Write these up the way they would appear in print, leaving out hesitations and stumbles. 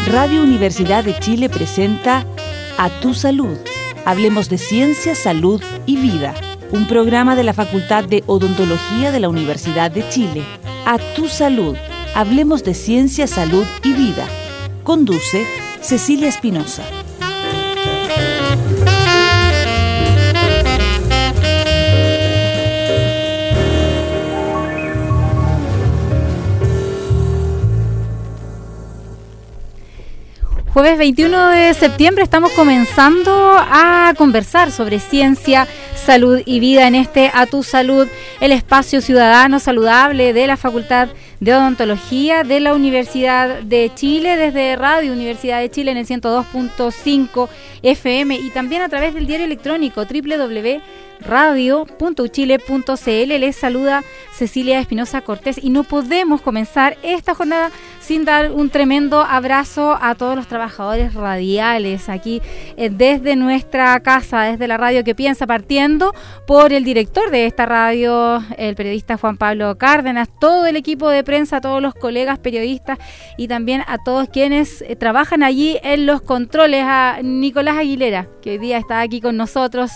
Radio Universidad de Chile presenta A Tu Salud. Hablemos de ciencia, salud y vida. Un programa de la Facultad de Odontología de la Universidad de Chile. A Tu Salud. Hablemos de ciencia, salud y vida. Conduce Cecilia Espinosa. Jueves 21 de septiembre estamos comenzando a conversar sobre ciencia, salud y vida en este A Tu Salud, el espacio ciudadano saludable de la Facultad de Odontología de la Universidad de Chile, desde Radio Universidad de Chile en el 102.5 FM y también a través del diario electrónico www.radio.uchile.cl. Les saluda Cecilia Espinosa Cortés y no podemos comenzar esta jornada sin dar un tremendo abrazo a todos los trabajadores radiales aquí desde nuestra casa, desde la radio que piensa, partiendo por el director de esta radio, el periodista Juan Pablo Cárdenas, todo el equipo de prensa, todos los colegas periodistas y también a todos quienes trabajan allí en los controles, a Nicolás Aguilera, que hoy día está aquí con nosotros,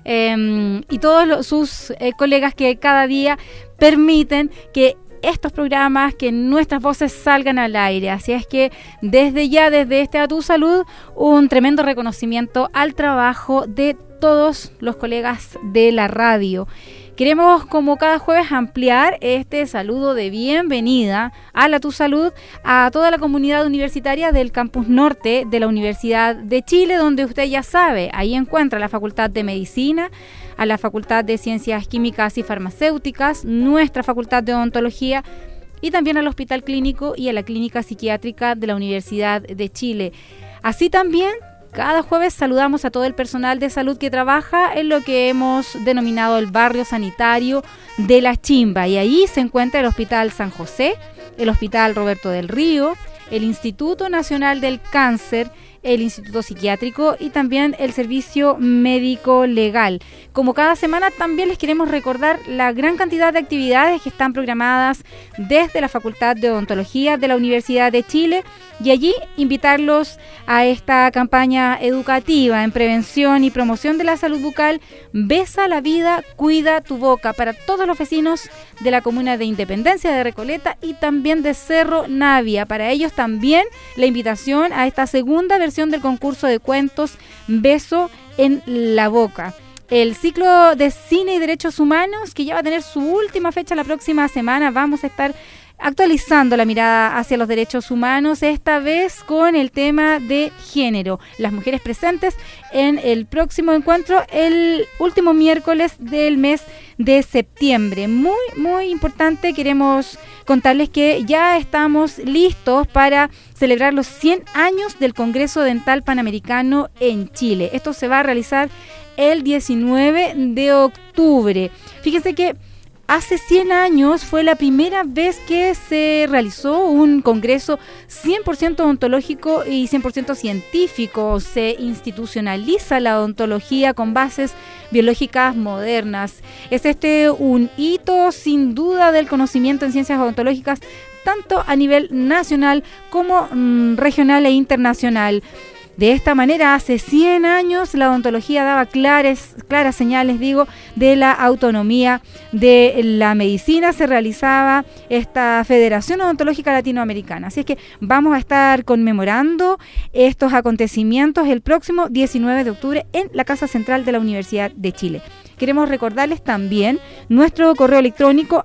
y todos sus colegas que cada día permiten que estos programas, que nuestras voces salgan al aire. Así es que desde ya, desde este A Tu Salud, un tremendo reconocimiento al trabajo de todos los colegas de la radio. Queremos, como cada jueves, ampliar este saludo de bienvenida a la Tu Salud a toda la comunidad universitaria del Campus Norte de la Universidad de Chile, donde usted ya sabe, ahí encuentra la Facultad de Medicina, a la Facultad de Ciencias Químicas y Farmacéuticas, nuestra Facultad de Odontología y también al Hospital Clínico y a la Clínica Psiquiátrica de la Universidad de Chile. Así también, cada jueves saludamos a todo el personal de salud que trabaja en lo que hemos denominado el barrio sanitario de La Chimba. Y ahí se encuentra el Hospital San José, el Hospital Roberto del Río, el Instituto Nacional del Cáncer, el Instituto Psiquiátrico y también el Servicio Médico Legal. Como cada semana también les queremos recordar la gran cantidad de actividades que están programadas desde la Facultad de Odontología de la Universidad de Chile y allí invitarlos a esta campaña educativa en prevención y promoción de la salud bucal. Besa la vida, cuida tu boca, para todos los vecinos de la comuna de Independencia, de Recoleta y también de Cerro Navia. Para ellos también la invitación a esta segunda versión del concurso de cuentos Beso en la Boca. El ciclo de cine y derechos humanos, que ya va a tener su última fecha la próxima semana. Vamos a estar actualizando la mirada hacia los derechos humanos, esta vez con el tema de género. Las mujeres presentes en el próximo encuentro, el último miércoles del mes de septiembre. Muy, muy importante. Queremos contarles que ya estamos listos para celebrar los 100 años del Congreso Dental Panamericano en Chile. Esto se va a realizar el 19 de octubre. Fíjense que hace 100 años fue la primera vez que se realizó un congreso 100% odontológico y 100% científico. Se institucionaliza la odontología con bases biológicas modernas. Es un hito sin duda del conocimiento en ciencias odontológicas, tanto a nivel nacional como regional e internacional. De esta manera, hace 100 años la odontología daba claras señales, de la autonomía de la medicina. Se realizaba esta Federación Odontológica Latinoamericana. Así es que vamos a estar conmemorando estos acontecimientos el próximo 19 de octubre en la Casa Central de la Universidad de Chile. Queremos recordarles también nuestro correo electrónico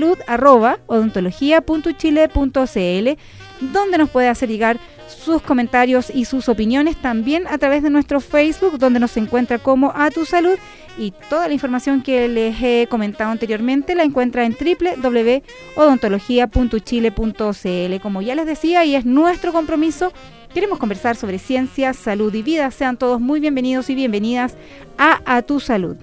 atusalud@odontologia.chile.cl, donde nos puede hacer llegar sus comentarios y sus opiniones, también a través de nuestro Facebook, donde nos encuentra como A Tu Salud, y toda la información que les he comentado anteriormente la encuentra en www.odontologia.chile.cl. Como ya les decía, y es nuestro compromiso, queremos conversar sobre ciencia, salud y vida. Sean todos muy bienvenidos y bienvenidas a Tu Salud.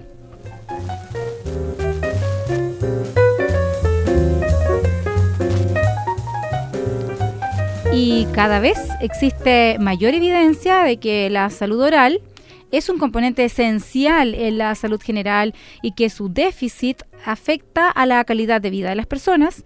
Y cada vez existe mayor evidencia de que la salud oral es un componente esencial en la salud general y que su déficit afecta a la calidad de vida de las personas,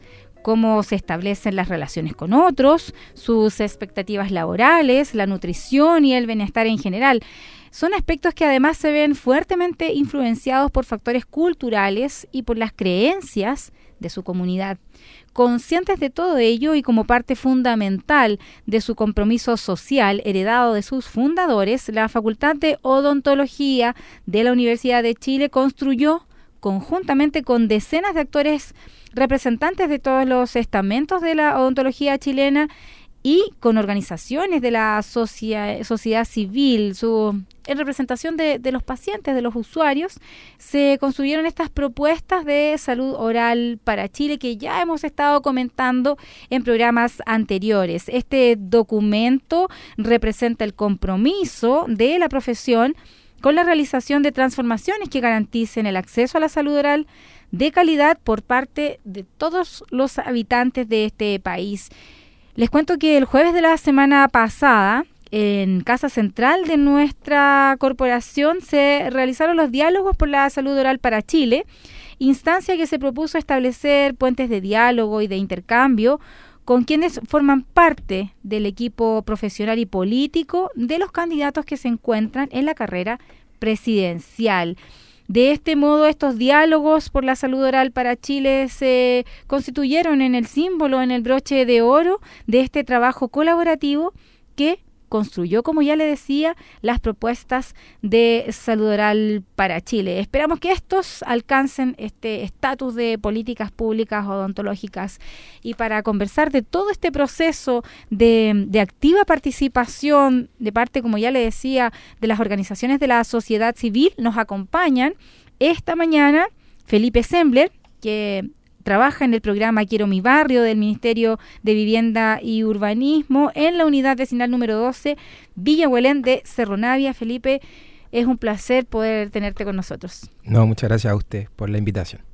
cómo se establecen las relaciones con otros, sus expectativas laborales, la nutrición y el bienestar en general. Son aspectos que además se ven fuertemente influenciados por factores culturales y por las creencias de su comunidad. Conscientes de todo ello y como parte fundamental de su compromiso social heredado de sus fundadores, la Facultad de Odontología de la Universidad de Chile construyó, conjuntamente con decenas de actores representantes de todos los estamentos de la odontología chilena y con organizaciones de la sociedad civil, en representación de los pacientes, de los usuarios, se construyeron estas propuestas de salud oral para Chile que ya hemos estado comentando en programas anteriores. Este documento representa el compromiso de la profesión con la realización de transformaciones que garanticen el acceso a la salud oral de calidad por parte de todos los habitantes de este país. Les cuento que el jueves de la semana pasada, en Casa Central de nuestra corporación, se realizaron los diálogos por la salud oral para Chile, instancia que se propuso establecer puentes de diálogo y de intercambio con quienes forman parte del equipo profesional y político de los candidatos que se encuentran en la carrera presidencial. De este modo, estos diálogos por la salud oral para Chile se constituyeron en el símbolo, en el broche de oro de este trabajo colaborativo que construyó, como ya le decía, las propuestas de salud oral para Chile. Esperamos que estos alcancen este estatus de políticas públicas odontológicas. Y para conversar de todo este proceso de activa participación de parte, como ya le decía, de las organizaciones de la sociedad civil, nos acompañan esta mañana Felipe Sembler, que trabaja en el programa Quiero mi barrio del Ministerio de Vivienda y Urbanismo en la unidad vecinal número 12, Villa Huelén de Cerro Navia. Felipe, es un placer poder tenerte con nosotros. No, muchas gracias a usted por la invitación.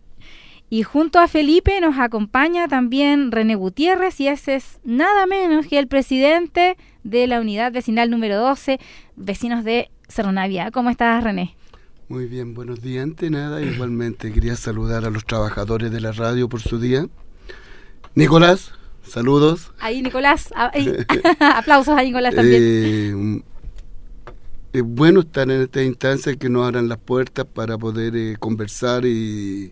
Y junto a Felipe nos acompaña también René Gutiérrez, y ese es nada menos que el presidente de la unidad vecinal número 12, vecinos de Cerro Navia. ¿Cómo estás, René? Muy bien, buenos días. Antes nada, igualmente quería saludar a los trabajadores de la radio por su día. Nicolás, saludos. Ahí, Nicolás, aplausos a Nicolás también. Es bueno estar en esta instancia que nos abran las puertas para poder conversar y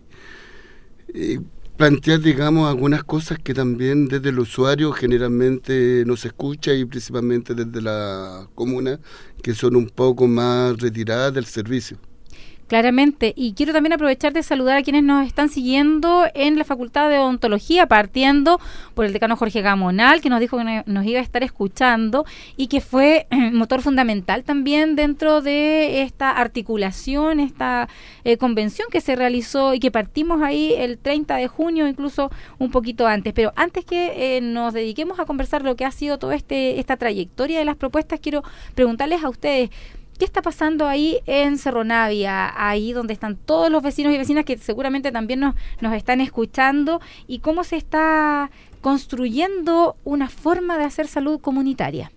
plantear, digamos, algunas cosas que también desde el usuario generalmente no se escucha, y principalmente desde la comuna, que son un poco más retiradas del servicio. Claramente, y quiero también aprovechar de saludar a quienes nos están siguiendo en la Facultad de Odontología, partiendo por el decano Jorge Gamonal, que nos dijo que nos iba a estar escuchando y que fue motor fundamental también dentro de esta articulación, esta convención que se realizó y que partimos ahí el 30 de junio, incluso un poquito antes. Pero antes que nos dediquemos a conversar lo que ha sido toda esta trayectoria de las propuestas, quiero preguntarles a ustedes, ¿qué está pasando ahí en Cerro Navia, ahí donde están todos los vecinos y vecinas que seguramente también nos están escuchando, y cómo se está construyendo una forma de hacer salud comunitaria?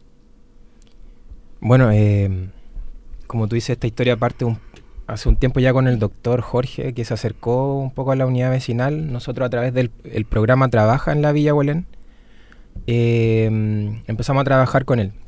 Bueno, como tú dices, esta historia parte hace un tiempo ya con el doctor Jorge, que se acercó un poco a la unidad vecinal. Nosotros, a través del programa Trabaja en la Villa Huelén, empezamos a trabajar con él.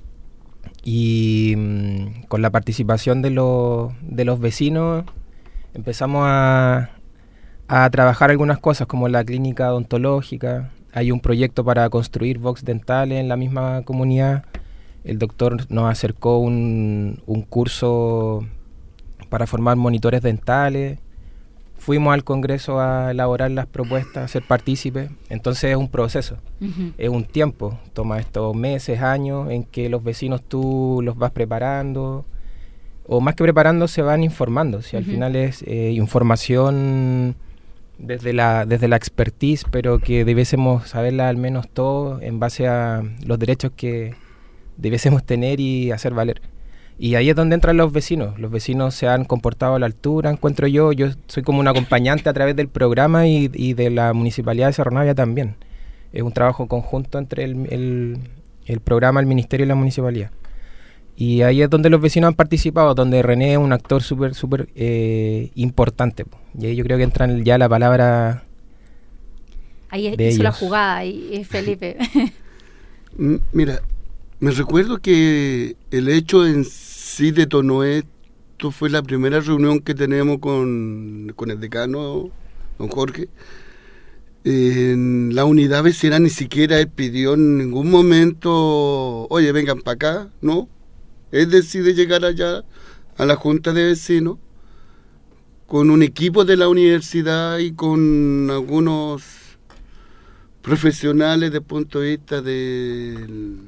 Y con la participación de los vecinos empezamos a trabajar algunas cosas, como la clínica odontológica. Hay un proyecto para construir box dentales en la misma comunidad. El doctor nos acercó un curso para formar monitores dentales. Fuimos al Congreso a elaborar las propuestas, a ser partícipes. Entonces es un proceso, es un tiempo. Toma estos meses, años, en que los vecinos tú los vas preparando, o más que preparando, se van informando. Si al final es información desde la expertise, pero que debiésemos saberla al menos todos en base a los derechos que debiésemos tener y hacer valer. Y ahí es donde entran los vecinos. Los vecinos se han comportado a la altura, encuentro yo. Yo soy como un acompañante a través del programa y de la Municipalidad de Cerro Navia también. Es un trabajo conjunto entre el programa, el Ministerio y la Municipalidad. Y ahí es donde los vecinos han participado, donde René es un actor súper importante. Y ahí yo creo que entra ya la palabra Ahí Bellos. hizo la jugada y Felipe. Mira, me recuerdo que el hecho en sí detonó esto, fue la primera reunión que tenemos con el decano, don Jorge. En la unidad vecinal ni siquiera él pidió en ningún momento, oye, vengan para acá, ¿no? Él decide llegar allá a la junta de vecinos con un equipo de la universidad y con algunos profesionales desde el punto de vista del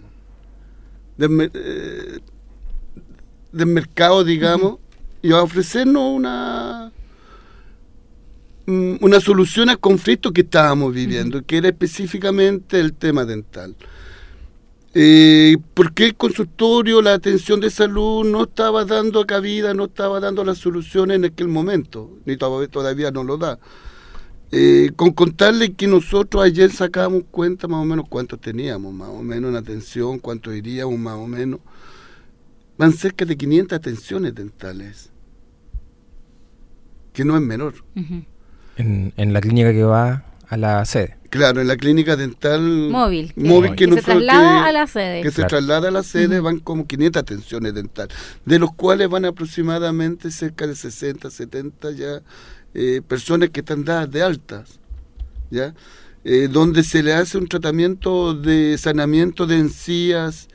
mercado, digamos, y a ofrecernos una solución al conflicto que estábamos viviendo, que era específicamente el tema dental. Porque el consultorio, la atención de salud no estaba dando cabida, no estaba dando las soluciones en aquel momento, ni todavía no lo da. Con contarle que nosotros ayer sacábamos cuenta más o menos cuánto teníamos, más o menos en atención, cuánto iríamos más o menos. Van cerca de 500 atenciones dentales, que no es menor. En la clínica que va a la sede. Claro, en la clínica dental móvil que se traslada a la sede. Que se traslada a la sede, van como 500 atenciones dentales, de los cuales van aproximadamente cerca de 60, 70 ya personas que están dadas de altas, ¿ya? Donde se le hace un tratamiento de saneamiento de encías,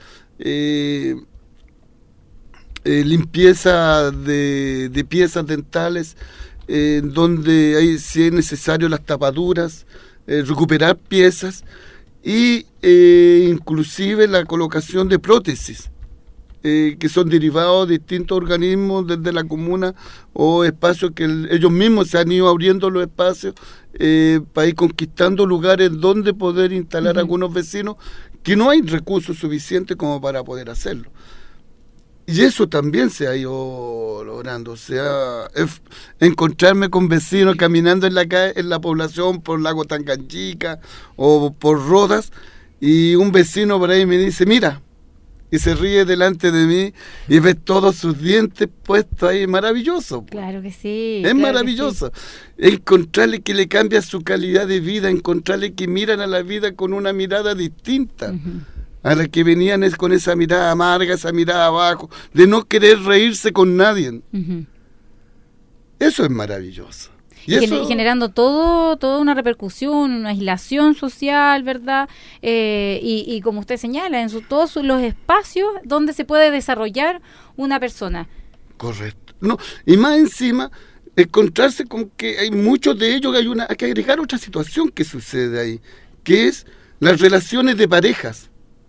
limpieza de piezas dentales, donde hay, si es necesario, las tapaduras, recuperar piezas y inclusive la colocación de prótesis, que son derivados de distintos organismos desde la comuna o espacios que ellos mismos se han ido abriendo los espacios para ir conquistando lugares donde poder instalar a algunos vecinos que no hay recursos suficientes como para poder hacerlo. Y eso también se ha ido logrando, o sea, encontrarme con vecinos caminando en la calle, en la población por Lago Tanganyica o por Rodas, y un vecino por ahí me dice, mira, y se ríe delante de mí y ves todos sus dientes puestos ahí, maravilloso. Claro que sí. Es maravilloso. Encontrarle que le cambia su calidad de vida, encontrarle que miran a la vida con una mirada distinta. A la que venían es con esa mirada amarga, esa mirada abajo, de no querer reírse con nadie. Eso es maravilloso. Y generando toda una repercusión, una aislación social, ¿verdad? Y como usted señala, en todos los espacios donde se puede desarrollar una persona. Correcto. No, y más encima, encontrarse con que hay muchos de ellos, hay que agregar otra situación que sucede ahí, que es las relaciones de parejas.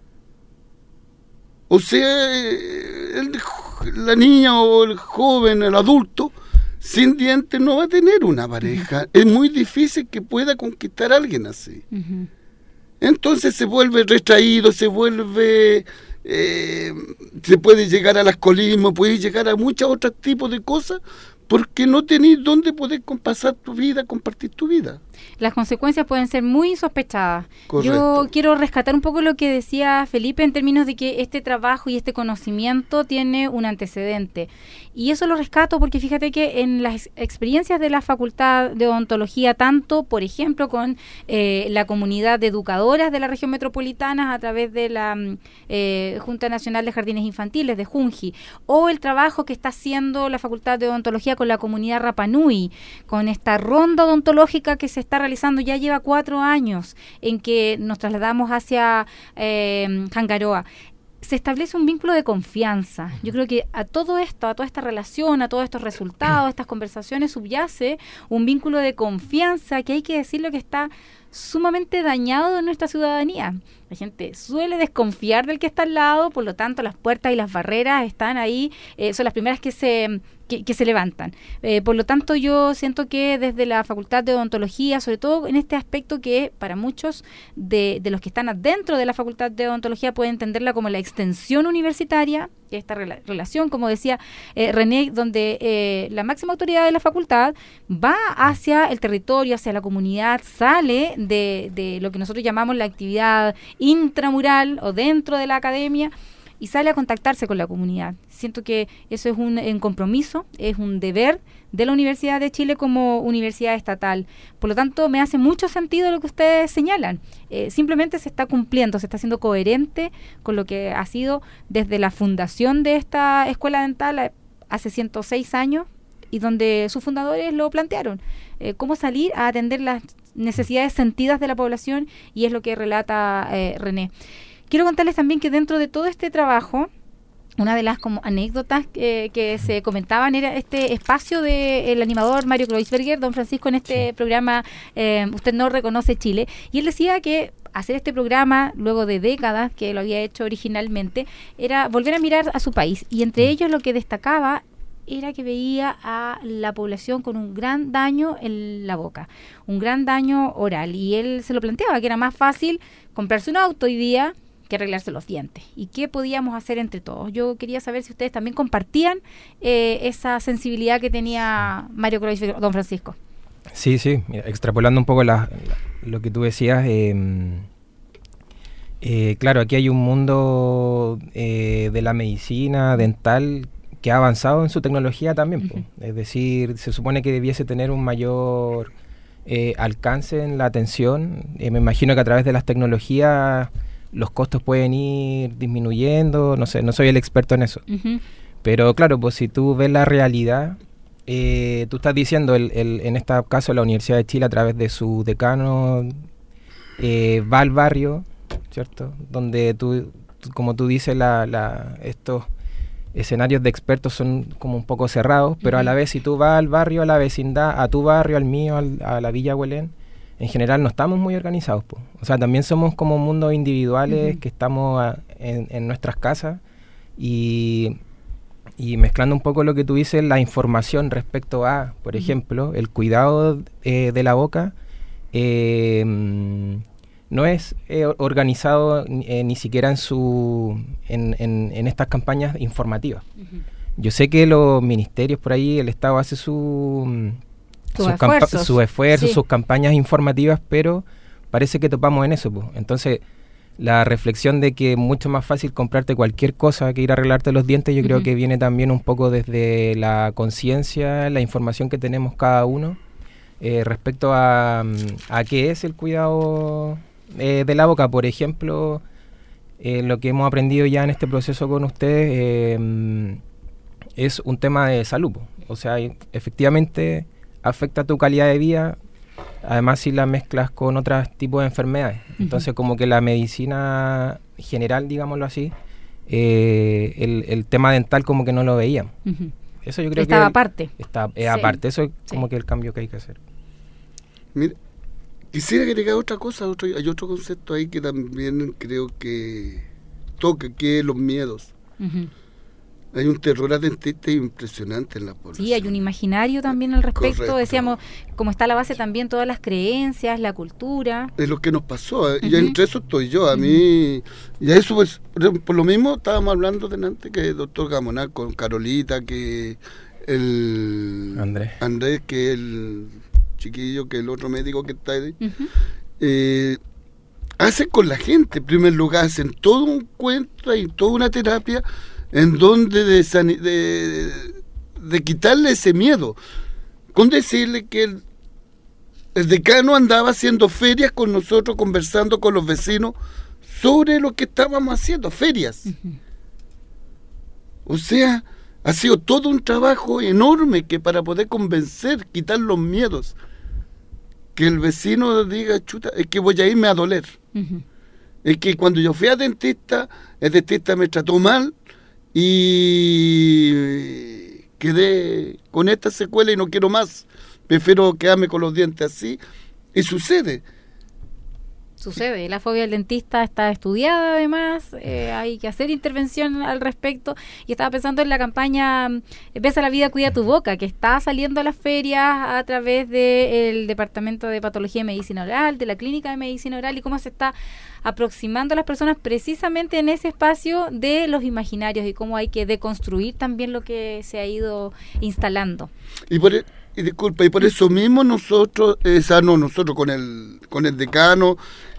O sea, la niña o el joven, el adulto, sin dientes no va a tener una pareja. Es muy difícil que pueda conquistar a alguien así. Entonces se vuelve retraído, se puede llegar al alcoholismo, puede llegar a muchos otros tipos de cosas, porque no tenés dónde poder pasar tu vida, compartir tu vida. Las consecuencias pueden ser muy insospechadas. Correcto. Yo quiero rescatar un poco lo que decía Felipe en términos de que este trabajo y este conocimiento tiene un antecedente. Y eso lo rescato porque fíjate que en las experiencias de la Facultad de Odontología, tanto, por ejemplo, con la comunidad de educadoras de la región metropolitana a través de la Junta Nacional de Jardines Infantiles, de Junji, o el trabajo que está haciendo la Facultad de Odontología con la comunidad Rapa Nui, con esta ronda odontológica que se está realizando, ya lleva 4 años en que nos trasladamos hacia Hangaroa. Se establece un vínculo de confianza. Yo creo que a todo esto, a toda esta relación, a todos estos resultados, a estas conversaciones, subyace un vínculo de confianza que hay que decirlo que está sumamente dañado en nuestra ciudadanía. La gente suele desconfiar del que está al lado, por lo tanto las puertas y las barreras están ahí, son las primeras que se levantan. Por lo tanto, yo siento que desde la Facultad de Odontología, sobre todo en este aspecto que para muchos de los que están adentro de la Facultad de Odontología pueden entenderla como la extensión universitaria, esta relación, como decía René, donde la máxima autoridad de la facultad va hacia el territorio, hacia la comunidad, sale de lo que nosotros llamamos la actividad intramural o dentro de la academia, y sale a contactarse con la comunidad. Siento que eso es un compromiso, es un deber de la Universidad de Chile como universidad estatal. Por lo tanto, me hace mucho sentido lo que ustedes señalan. Simplemente se está cumpliendo, se está siendo coherente con lo que ha sido desde la fundación de esta escuela dental hace 106 años, y donde sus fundadores lo plantearon. Cómo salir a atender las necesidades sentidas de la población, y es lo que relata René. Quiero contarles también que dentro de todo este trabajo, una de las como anécdotas que se comentaban era este espacio del animador Mario Kreuzberger, don Francisco, en este programa Usted no reconoce Chile, y él decía que hacer este programa, luego de décadas que lo había hecho originalmente, era volver a mirar a su país, y entre ellos lo que destacaba era que veía a la población con un gran daño en la boca, un gran daño oral, y él se lo planteaba que era más fácil comprarse un auto hoy día que arreglarse los dientes, y qué podíamos hacer entre todos. Yo quería saber si ustedes también compartían esa sensibilidad que tenía Mario Kreuzberger, don Francisco. Sí, mira, extrapolando un poco lo que tú decías, claro, aquí hay un mundo de la medicina dental que ha avanzado en su tecnología también, uh-huh. Es decir, se supone que debiese tener un mayor alcance en la atención. Me imagino que a través de las tecnologías los costos pueden ir disminuyendo, no sé, no soy el experto en eso. Uh-huh. Pero claro, pues si tú ves la realidad, tú estás diciendo, en este caso la Universidad de Chile a través de su decano va al barrio, ¿cierto? Donde tú como tú dices, estos escenarios de expertos son como un poco cerrados, pero a la vez si tú vas al barrio, a la vecindad, a tu barrio, al mío, a la Villa Huelén, en general no estamos muy organizados, po. O sea, también somos como mundos individuales que estamos en nuestras casas y mezclando un poco lo que tú dices, la información respecto a, por ejemplo, el cuidado de la boca, no es organizado ni siquiera en estas campañas informativas. Uh-huh. Yo sé que los ministerios por ahí, el Estado hace sus esfuerzos, sí, sus campañas informativas, pero parece que topamos en eso, pues. Entonces, la reflexión de que es mucho más fácil comprarte cualquier cosa que ir a arreglarte los dientes, yo creo que viene también un poco desde la conciencia, la información que tenemos cada uno respecto a qué es el cuidado de la boca. Por ejemplo, lo que hemos aprendido ya en este proceso con ustedes es un tema de salud, pues. O sea, efectivamente afecta tu calidad de vida, además si la mezclas con otros tipos de enfermedades. Entonces, como que la medicina general, digámoslo así, el tema dental como que no lo veíamos. Eso yo creo estaba que aparte. Aparte, eso es como que el cambio que hay que hacer. Mira, quisiera agregar otra cosa, hay otro concepto ahí que también creo que toca, que es los miedos. Hay un terror adentista impresionante en la población. Sí, hay un imaginario también al respecto. Correcto. Decíamos, como está la base también todas las creencias, la cultura. Es lo que nos pasó, y entre eso estoy yo. A mí, y a eso pues, por lo mismo estábamos hablando delante que el doctor Gamonal con Carolita, que el Andrés, que el chiquillo, que el otro médico que está ahí, hacen con la gente. En primer lugar, hacen todo un cuento y toda una terapia en donde de quitarle ese miedo, con decirle que el decano andaba haciendo ferias con nosotros, conversando con los vecinos sobre lo que estábamos haciendo, ferias. O sea, ha sido todo un trabajo enorme que para poder convencer, quitar los miedos, que el vecino diga, chuta, es que voy a irme a doler. Es que cuando yo fui a dentista, el dentista me trató mal, y quedé con esta secuela y no quiero más, prefiero quedarme con los dientes así, y sucede, la fobia del dentista está estudiada además, hay que hacer intervención al respecto, y estaba pensando en la campaña Besa la vida, cuida tu boca, que está saliendo a las ferias a través del Departamento de Patología y Medicina Oral, de la Clínica de Medicina Oral, y cómo se está aproximando a las personas precisamente en ese espacio de los imaginarios y cómo hay que deconstruir también lo que se ha ido instalando. Y por eso mismo nosotros con el decano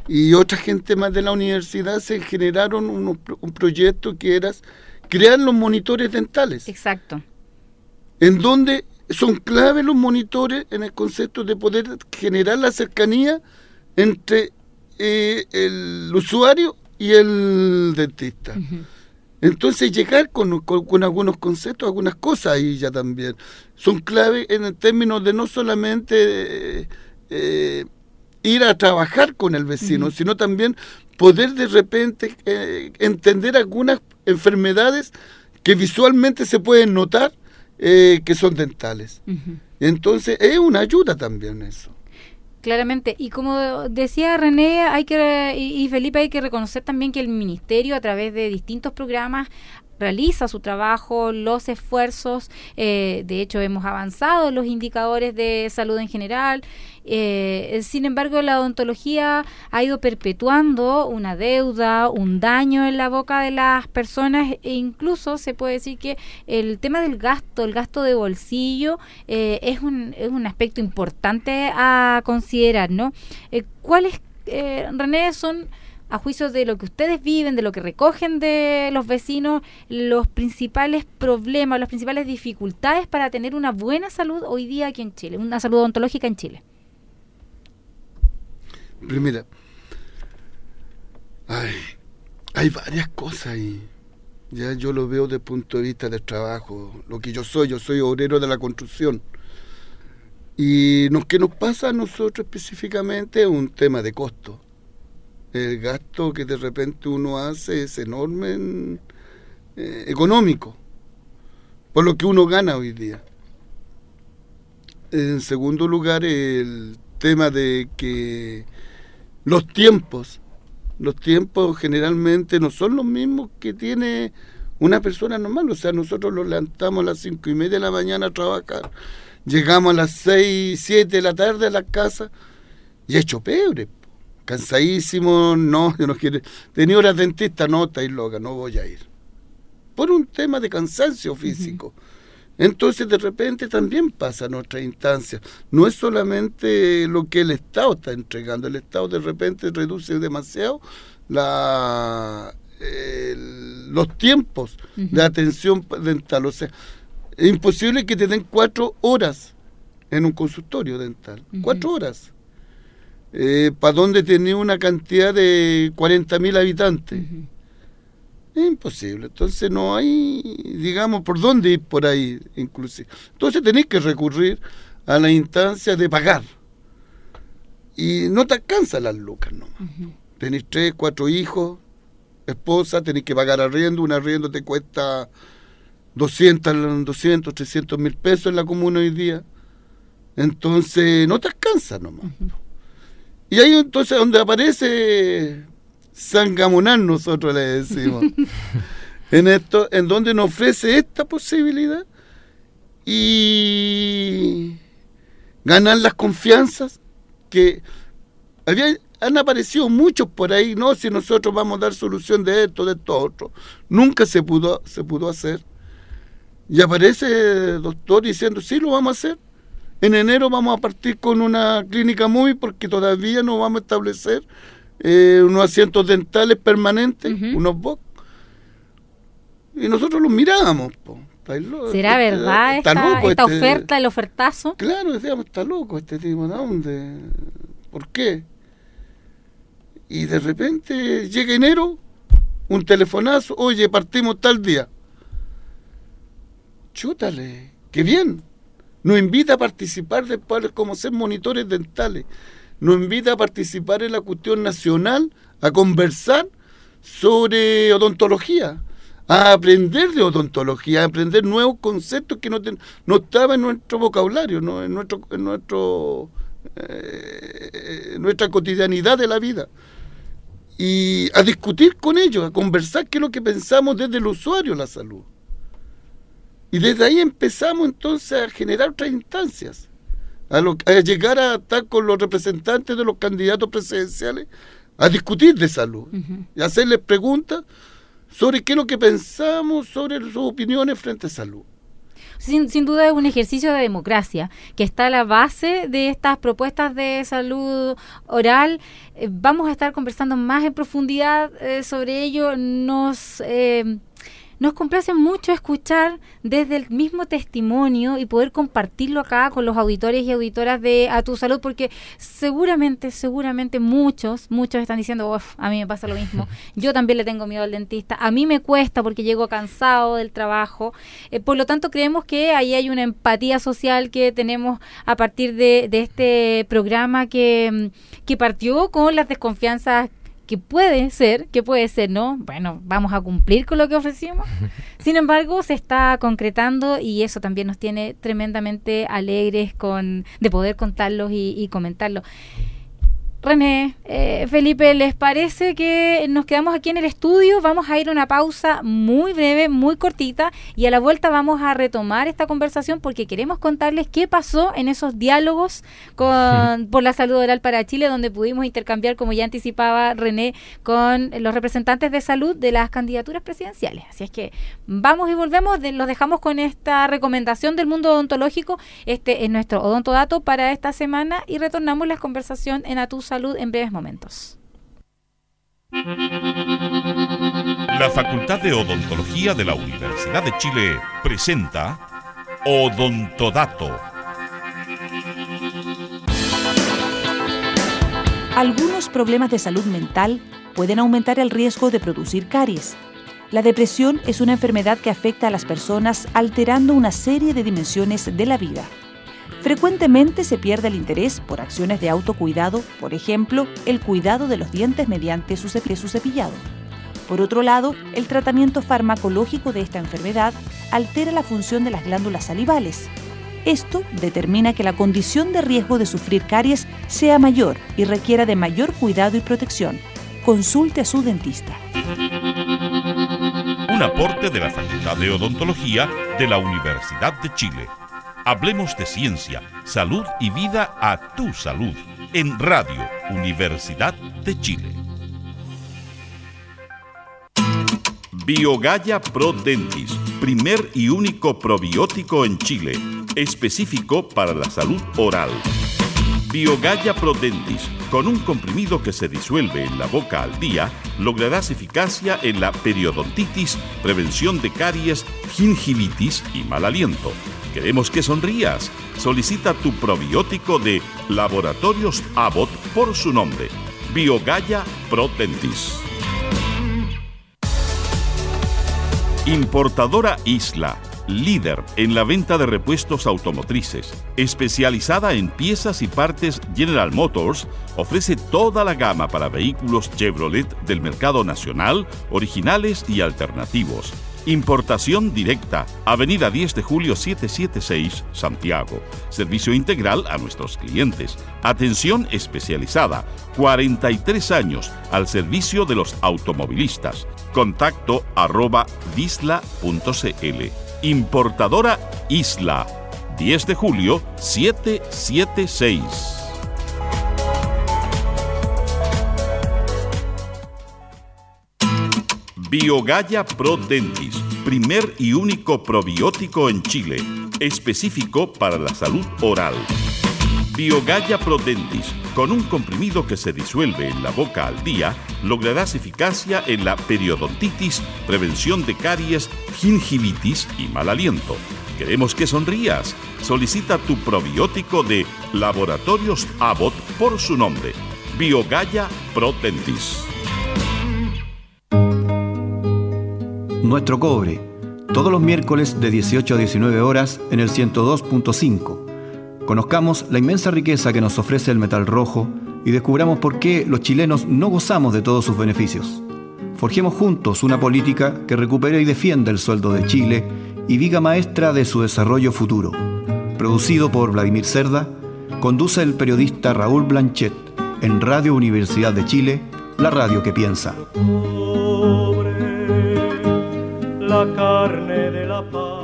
y otra gente más de la universidad se generaron un proyecto que era crear los monitores dentales. Exacto. En donde son clave los monitores en el concepto de poder generar la cercanía entre el usuario y el dentista. Uh-huh. Entonces llegar con algunos conceptos, algunas cosas ahí ya también son clave en el término de no solamente ir a trabajar con el vecino, uh-huh, sino también poder de repente entender algunas enfermedades que visualmente se pueden notar que son dentales. Uh-huh. Entonces es una ayuda también eso. Claramente, y como decía René y Felipe, hay que reconocer también que el Ministerio, a través de distintos programas, realiza su trabajo, los esfuerzos. De hecho, hemos avanzado en los indicadores de salud en general. Sin embargo, la odontología ha ido perpetuando una deuda, un daño en la boca de las personas, e incluso se puede decir que el tema del gasto, el gasto de bolsillo, es un aspecto importante a considerar, ¿no? ¿Cuáles, René, son, a juicio de lo que ustedes viven, de lo que recogen de los vecinos, los principales problemas, las principales dificultades para tener una buena salud hoy día aquí en Chile, una salud odontológica en Chile? Mira, hay varias cosas ahí. Ya yo lo veo desde el punto de vista del trabajo, lo que yo soy obrero de la construcción. Y lo que nos pasa a nosotros específicamente es un tema de costo. El gasto que de repente uno hace es enorme económico, por lo que uno gana hoy día. En segundo lugar, el tema de que los tiempos generalmente no son los mismos que tiene una persona normal. O sea, nosotros nos levantamos a las 5:30 de la mañana a trabajar, llegamos a las 6, 7 de la tarde a la casa y hecho pebre. Cansadísimo, no, yo no quiero. Tenía horas dentista, no, estáis loca, no voy a ir. Por un tema de cansancio físico. Uh-huh. Entonces, de repente también pasa en otras instancias. No es solamente lo que el Estado está entregando. El Estado de repente reduce demasiado los tiempos, uh-huh, de atención dental. O sea, es imposible que te den 4 horas en un consultorio dental. Uh-huh. 4 horas. ¿Para dónde tenía una cantidad de 40.000 habitantes? Uh-huh. Es imposible. Entonces no hay, digamos, por dónde ir por ahí, inclusive. Entonces tenés que recurrir a la instancia de pagar. Y no te alcanzan las lucas nomás. Uh-huh. Tenés 3, 4 hijos, esposa, tenés que pagar arriendo. Un arriendo te cuesta 200, 300 mil pesos en la comuna hoy día. Entonces no te alcanza nomás. Uh-huh. Y ahí entonces donde aparece Sangamonar, nosotros le decimos, en donde nos ofrece esta posibilidad y ganar las confianzas que han aparecido muchos por ahí. No, si nosotros vamos a dar solución de esto otro, nunca se pudo hacer. Y aparece el doctor diciendo, sí, lo vamos a hacer. En enero vamos a partir con una clínica móvil porque todavía no vamos a establecer unos asientos dentales permanentes, uh-huh, unos box. Y nosotros los mirábamos. ¿Será verdad esta oferta, el ofertazo? Claro, decíamos, está loco este tipo, ¿de dónde? ¿Por qué? Y de repente llega enero, un telefonazo, oye, partimos tal día. Chútale, qué bien. Nos invita a participar después como ser monitores dentales. Nos invita a participar en la cuestión nacional, a conversar sobre odontología, a aprender de odontología, a aprender nuevos conceptos que no estaban en nuestro vocabulario, ¿no? en nuestra cotidianidad de la vida. Y a discutir con ellos, a conversar qué es lo que pensamos desde el usuario de la salud. Y desde ahí empezamos entonces a generar otras instancias, a llegar a estar con los representantes de los candidatos presidenciales, a discutir de salud, uh-huh, y hacerles preguntas sobre qué es lo que pensamos, sobre sus opiniones frente a salud. sin duda es un ejercicio de democracia que está a la base de estas propuestas de salud oral. Vamos a estar conversando más en profundidad sobre ello. Nos complace mucho escuchar desde el mismo testimonio y poder compartirlo acá con los auditores y auditoras de A Tu Salud, porque seguramente muchos están diciendo, a mí me pasa lo mismo, yo también le tengo miedo al dentista, a mí me cuesta porque llego cansado del trabajo, por lo tanto creemos que ahí hay una empatía social que tenemos a partir de este programa que partió con las desconfianzas que puede ser, ¿no? Bueno, vamos a cumplir con lo que ofrecimos. Sin embargo, se está concretando y eso también nos tiene tremendamente alegres de poder contarlos y comentarlos. René, Felipe, ¿les parece que nos quedamos aquí en el estudio? Vamos a ir a una pausa muy breve, muy cortita, y a la vuelta vamos a retomar esta conversación porque queremos contarles qué pasó en esos diálogos por la salud oral para Chile, donde pudimos intercambiar, como ya anticipaba René, con los representantes de salud de las candidaturas presidenciales. Así es que vamos y volvemos, los dejamos con esta recomendación del mundo odontológico. Este es nuestro odontodato para esta semana y retornamos la conversación en A Tu Salud en breves momentos. La Facultad de Odontología de la Universidad de Chile presenta Odontodato. Algunos problemas de salud mental pueden aumentar el riesgo de producir caries. La depresión es una enfermedad que afecta a las personas alterando una serie de dimensiones de la vida. Frecuentemente se pierde el interés por acciones de autocuidado, por ejemplo, el cuidado de los dientes mediante su cepillado. Por otro lado, el tratamiento farmacológico de esta enfermedad altera la función de las glándulas salivales. Esto determina que la condición de riesgo de sufrir caries sea mayor y requiera de mayor cuidado y protección. Consulte a su dentista. Un aporte de la Facultad de Odontología de la Universidad de Chile. Hablemos de ciencia, salud y vida a tu salud en Radio Universidad de Chile. BioGaia Pro Dentis, primer y único probiótico en Chile, específico para la salud oral. BioGaia Pro Dentis, con un comprimido que se disuelve en la boca al día, lograrás eficacia en la periodontitis, prevención de caries, gingivitis y mal aliento. Queremos que sonrías. Solicita tu probiótico de Laboratorios Abbott por su nombre, BioGaia Pro Dentis. Importadora Isla, líder en la venta de repuestos automotrices, especializada en piezas y partes General Motors, ofrece toda la gama para vehículos Chevrolet del mercado nacional, originales y alternativos. Importación directa, Avenida 10 de Julio 776, Santiago. Servicio integral a nuestros clientes. Atención especializada, 43 años al servicio de los automovilistas. Contacto @disla.cl. Importadora Isla, 10 de julio 776. BioGaia Pro Dentis, primer y único probiótico en Chile, específico para la salud oral. BioGaia Pro Dentis, con un comprimido que se disuelve en la boca al día, lograrás eficacia en la periodontitis, prevención de caries, gingivitis y mal aliento. Queremos que sonrías. Solicita tu probiótico de Laboratorios Abbott por su nombre, BioGaia Pro Dentis. Nuestro cobre, todos los miércoles de 18 a 19 horas en el 102.5. Conozcamos la inmensa riqueza que nos ofrece el metal rojo y descubramos por qué los chilenos no gozamos de todos sus beneficios. Forjemos juntos una política que recupere y defienda el sueldo de Chile y viga maestra de su desarrollo futuro. Producido por Vladimir Cerda, conduce el periodista Raúl Blanchet en Radio Universidad de Chile, la radio que piensa. La carne de la pampa.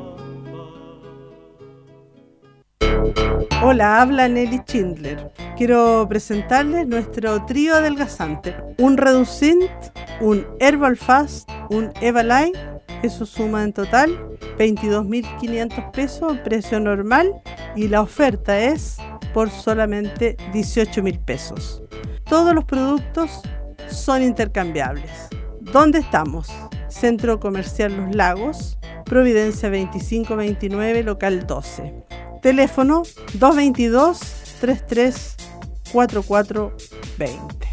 Hola, habla Nelly Schindler. Quiero presentarles nuestro trío adelgazante. Un Reducint, un Herbal Fast, un Evaline. Eso suma en total 22.500 pesos, precio normal, y la oferta es por solamente 18.000 pesos. Todos los productos son intercambiables. ¿Dónde estamos? Centro Comercial Los Lagos, Providencia 2529, local 12. Teléfono 222-334420.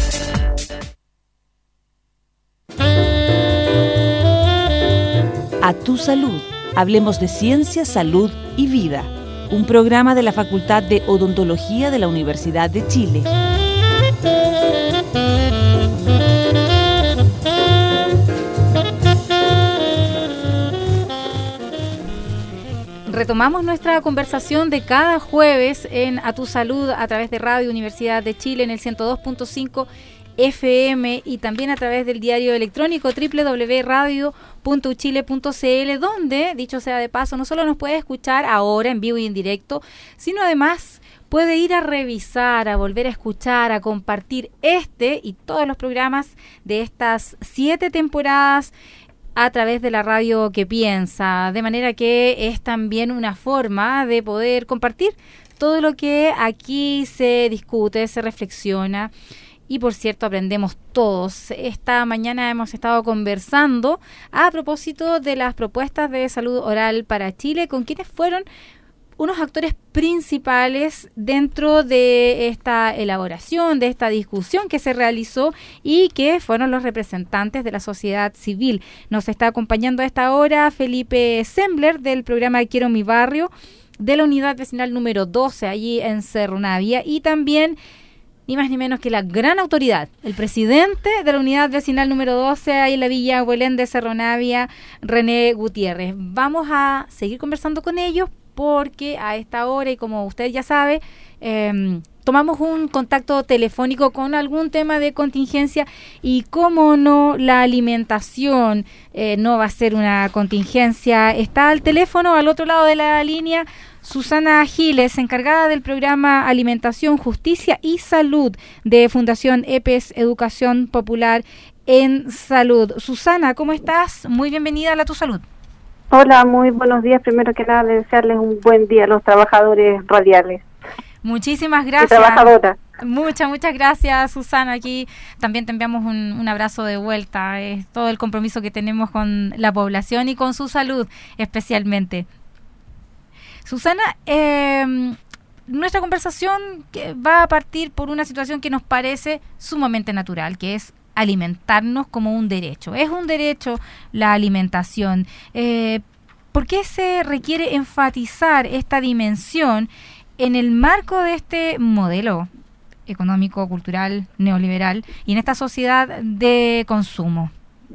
A tu salud. Hablemos de ciencia, salud y vida. Un programa de la Facultad de Odontología de la Universidad de Chile. Retomamos nuestra conversación de cada jueves en A Tu Salud a través de Radio Universidad de Chile en el 102.5 FM y también a través del diario electrónico www.radio.uchile.cl, donde, dicho sea de paso, no solo nos puede escuchar ahora en vivo y en directo, sino además puede ir a revisar, a volver a escuchar, a compartir este y todos los programas de estas 7 temporadas a través de la radio que piensa, de manera que es también una forma de poder compartir todo lo que aquí se discute, se reflexiona y, por cierto, aprendemos todos. Esta mañana hemos estado conversando a propósito de las propuestas de salud oral para Chile, con quienes fueron unos actores principales dentro de esta elaboración, de esta discusión que se realizó y que fueron los representantes de la sociedad civil. Nos está acompañando a esta hora Felipe Sembler del programa Quiero Mi Barrio de la unidad vecinal número 12 allí en Cerro Navia, y también ni más ni menos que la gran autoridad, el presidente de la unidad vecinal número 12 ahí en la Villa Huelén de Cerro Navia, René Gutiérrez. Vamos a seguir conversando con ellos porque a esta hora, y como usted ya sabe, tomamos un contacto telefónico con algún tema de contingencia, y cómo no, la alimentación no va a ser una contingencia. Está al teléfono, al otro lado de la línea, Susana Giles, encargada del programa Alimentación, Justicia y Salud de Fundación EPES Educación Popular en Salud. Susana, ¿cómo estás? Muy bienvenida a La Tu Salud. Hola, muy buenos días. Primero que nada, desearles un buen día a los trabajadores radiales. Muchísimas gracias. Y trabajadoras. Muchas gracias, Susana. Aquí también te enviamos un abrazo de vuelta. Es todo el compromiso que tenemos con la población y con su salud especialmente. Susana, nuestra conversación va a partir por una situación que nos parece sumamente natural, que es alimentarnos como un derecho. Es un derecho la alimentación. ¿Por qué se requiere enfatizar esta dimensión en el marco de este modelo económico, cultural, neoliberal y en esta sociedad de consumo?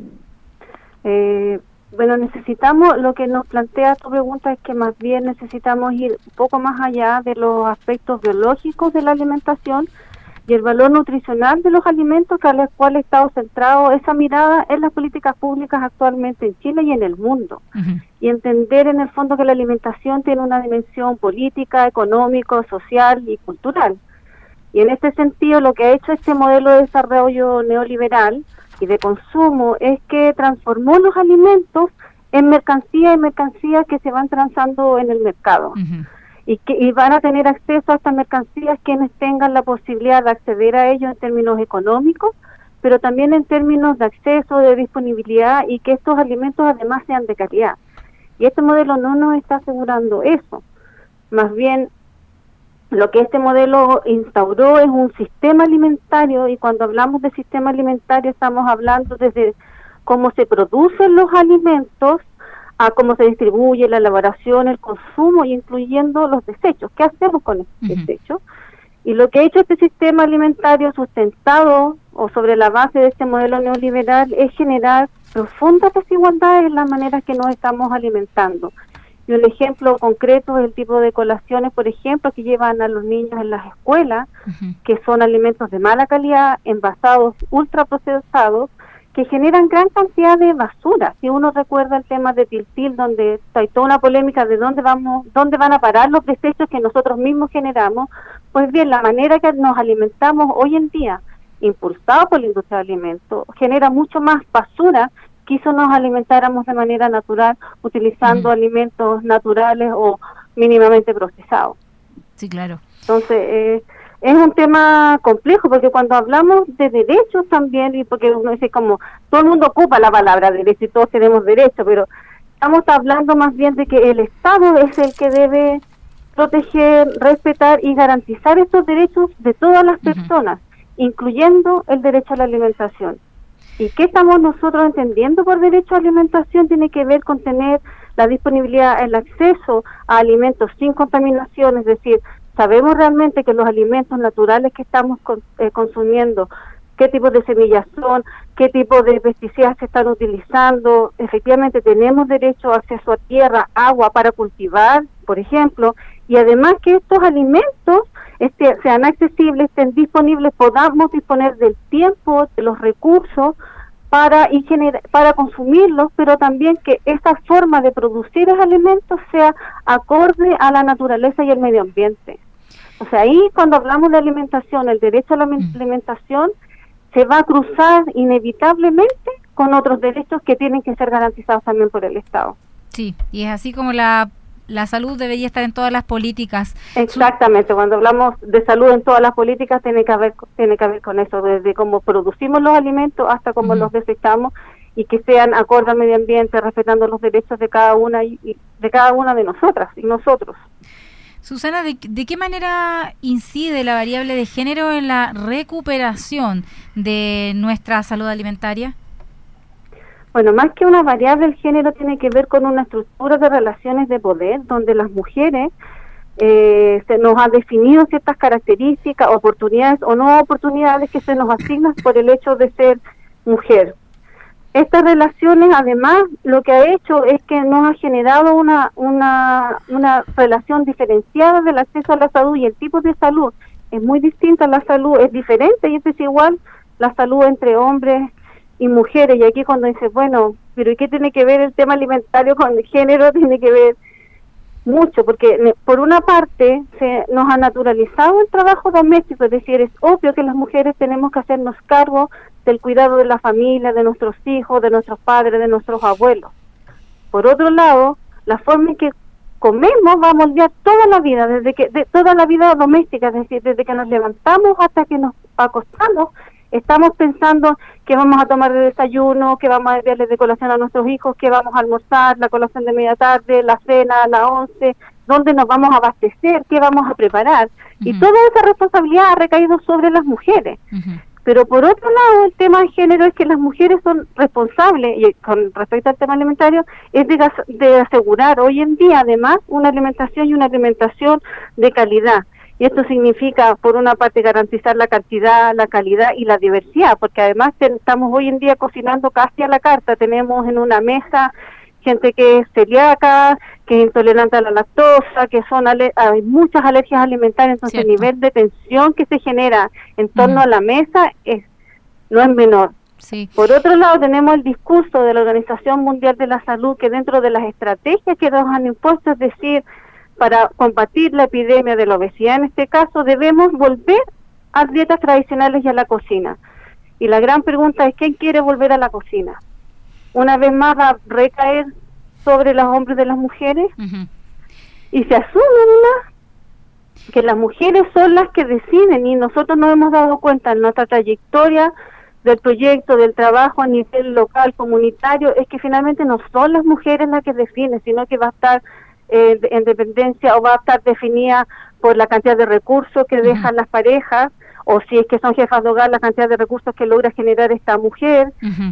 Bueno, necesitamos, lo que nos plantea tu pregunta es que más bien necesitamos ir un poco más allá de los aspectos biológicos de la alimentación y el valor nutricional de los alimentos, que a los cuales ha estado centrado esa mirada en las políticas públicas actualmente en Chile y en el mundo. Uh-huh. Y entender en el fondo que la alimentación tiene una dimensión política, económica, social y cultural. Y en este sentido, lo que ha hecho este modelo de desarrollo neoliberal y de consumo es que transformó los alimentos en mercancías que se van transando en el mercado. Uh-huh. Y van a tener acceso a estas mercancías quienes tengan la posibilidad de acceder a ello en términos económicos, pero también en términos de acceso, de disponibilidad, y que estos alimentos además sean de calidad. Y este modelo no nos está asegurando eso. Más bien, lo que este modelo instauró es un sistema alimentario, y cuando hablamos de sistema alimentario estamos hablando desde cómo se producen los alimentos, a cómo se distribuye la elaboración, el consumo, incluyendo los desechos. ¿Qué hacemos con estos desechos? Y lo que ha hecho este sistema alimentario sustentado o sobre la base de este modelo neoliberal es generar profundas desigualdades en las maneras que nos estamos alimentando. Y un ejemplo concreto es el tipo de colaciones, por ejemplo, que llevan a los niños en las escuelas, que son alimentos de mala calidad, envasados, ultraprocesados, que generan gran cantidad de basura. Si uno recuerda el tema de Tiltil, donde hay toda una polémica de dónde van a parar los desechos que nosotros mismos generamos, pues bien, la manera que nos alimentamos hoy en día, impulsado por la industria de alimentos, genera mucho más basura quiso nos alimentáramos de manera natural, utilizando alimentos naturales o mínimamente procesados. Sí, claro. Entonces, es un tema complejo, porque cuando hablamos de derechos también, y porque uno dice como, todo el mundo ocupa la palabra derecho y todos tenemos derecho, pero estamos hablando más bien de que el Estado es el que debe proteger, respetar y garantizar estos derechos de todas las personas, incluyendo el derecho a la alimentación. ¿Y qué estamos nosotros entendiendo por derecho a alimentación? Tiene que ver con tener la disponibilidad, el acceso a alimentos sin contaminación, es decir, sabemos realmente que los alimentos naturales que estamos consumiendo, qué tipo de semillas son, qué tipo de pesticidas se están utilizando. Efectivamente tenemos derecho a acceso a tierra, agua para cultivar, por ejemplo, y además que estos alimentos sean accesibles, estén disponibles, podamos disponer del tiempo, de los recursos para consumirlos, pero también que esta forma de producir los alimentos sea acorde a la naturaleza y el medio ambiente. O sea, ahí cuando hablamos de alimentación, el derecho a la alimentación se va a cruzar inevitablemente con otros derechos que tienen que ser garantizados también por el Estado. Sí, y es así como la salud debería estar en todas las políticas. Exactamente, cuando hablamos de salud en todas las políticas tiene que haber con eso, desde cómo producimos los alimentos hasta cómo los desechamos, y que sean acorde al medio ambiente, respetando los derechos de cada una y de cada una de nosotras y nosotros. Susana, ¿de qué manera incide la variable de género en la recuperación de nuestra salud alimentaria? Bueno, más que una variable, el género tiene que ver con una estructura de relaciones de poder, donde las mujeres se nos han definido ciertas características, oportunidades o no oportunidades que se nos asignan por el hecho de ser mujer. Estas relaciones, además, lo que ha hecho es que nos ha generado una relación diferenciada del acceso a la salud, y el tipo de salud es muy distinta, la salud es diferente y es desigual la salud entre hombres y mujeres. Y aquí cuando dice, bueno, pero ¿y qué tiene que ver el tema alimentario con el género? Tiene que ver mucho, porque por una parte se nos ha naturalizado el trabajo doméstico, es decir, es obvio que las mujeres tenemos que hacernos cargo del cuidado de la familia, de nuestros hijos, de nuestros padres, de nuestros abuelos. Por otro lado, la forma en que comemos va a moldear toda la vida, toda la vida doméstica, es decir, desde que nos levantamos hasta que nos acostamos, estamos pensando que vamos a tomar de desayuno, que vamos a enviarle de colación a nuestros hijos, que vamos a almorzar, la colación de media tarde, la cena, la once, dónde nos vamos a abastecer, qué vamos a preparar. Y toda esa responsabilidad ha recaído sobre las mujeres. Pero por otro lado, el tema de género es que las mujeres son responsables, y con respecto al tema alimentario, es de asegurar hoy en día, además, una alimentación de calidad. Y esto significa, por una parte, garantizar la cantidad, la calidad y la diversidad, porque además estamos hoy en día cocinando casi a la carta. Tenemos en una mesa gente que es celíaca, que es intolerante a la lactosa, que hay muchas alergias alimentarias, entonces el nivel de tensión que se genera en torno a la mesa no es menor. Sí. Por otro lado, tenemos el discurso de la Organización Mundial de la Salud, que dentro de las estrategias que nos han impuesto, es decir, para combatir la epidemia de la obesidad, en este caso, debemos volver a dietas tradicionales y a la cocina. Y la gran pregunta es, ¿quién quiere volver a la cocina? Una vez más va a recaer sobre los hombres de las mujeres, y se asume que las mujeres son las que deciden, y nosotros nos hemos dado cuenta en nuestra trayectoria del proyecto, del trabajo a nivel local, comunitario, es que finalmente no son las mujeres las que definen, sino que va a estar en dependencia, o va a estar definida por la cantidad de recursos que dejan las parejas, o si es que son jefas de hogar, la cantidad de recursos que logra generar esta mujer,